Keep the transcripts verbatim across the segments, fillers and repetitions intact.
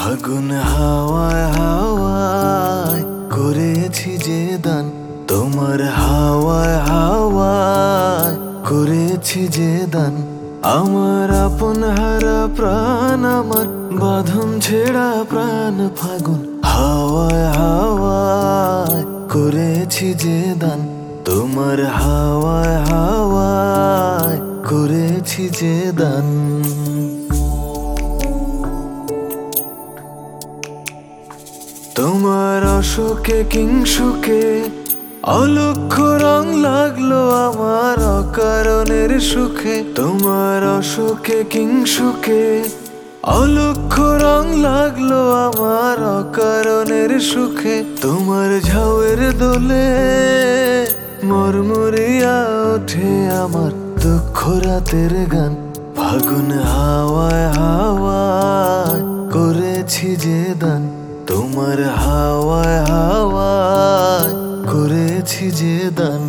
ফাগুন হাওয়ায় হাওয়ায় করেছি যে দান, তোমার হাওয়ায় হাওয়ায় করেছি যে দান। আমার আপন হারা প্রাণ, আমার বাঁধন ছেঁড়া প্রাণ, ফাগুন হাওয়ায় হাওয়ায় করেছি যে দান, তোমার হাওয়ায় হাওয়ায় করেছি যে দান। তোমার অশোকে কিংসুকে অলক্ষ্য রং লাগলো আমার অকারণের সুখে, তোমার অশোকে কিংসুকে অলক্ষ্য রং লাগলো আমার অকারণের সুখে। তোমার ঝাউয়ের দোলে মরমরিয়া ওঠে আমার দুঃখ রাতের গান, ফাগুন হাওয়ায় হাওয়ায় করেছি যে দান, তোমার হাওয়ায় হাওয়ায় করেছি যে দান।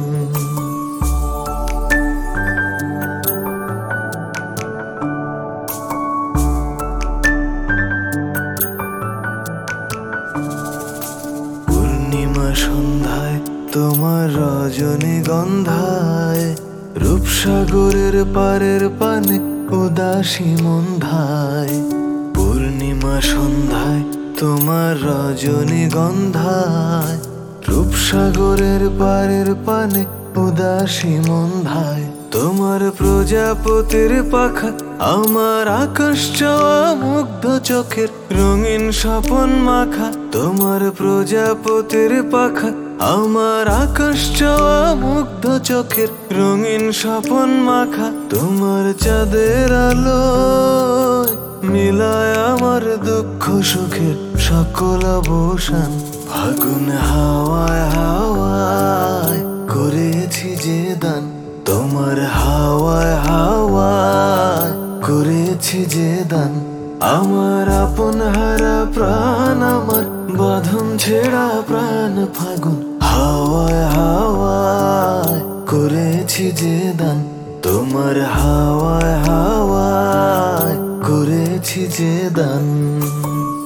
পূর্ণিমা সন্ধ্যায় তোমার রজনীগন্ধায়, রূপসাগরের পারের পানে উদাসী মন্ধায়। পূর্ণিমা সন্ধ্যায় তোমার রজনীগন্ধায়, রূপসাগরের পারের পানে উদাসী মন্ধায়। তোমার প্রজাপতির পাখা আমার আকাশ চাওয়া মুগ্ধ চোখের রঙিন স্বপন মাখা, তোমার প্রজাপতির পাখা আমার আকাশ চাওয়া মুগ্ধ চোখের রঙিন স্বপন মাখা। তোমার চাঁদের আলো মিলায় আমার দুঃখ সুখের সকল অবসান, ফাগুন হাওয়ায় হাওয়ায় করেছি যে দান, তোমার হাওয়ায় হাওয়ায় করেছি যে দান। আমার আপন হারা প্রাণ, আমার বাঁধন ছেঁড়া প্রাণ, ফাগুন হাওয়ায় হাওয়ায় করেছি যে দান, তোমার হাওয়ায় হাওয়ায় করেছি যে দান।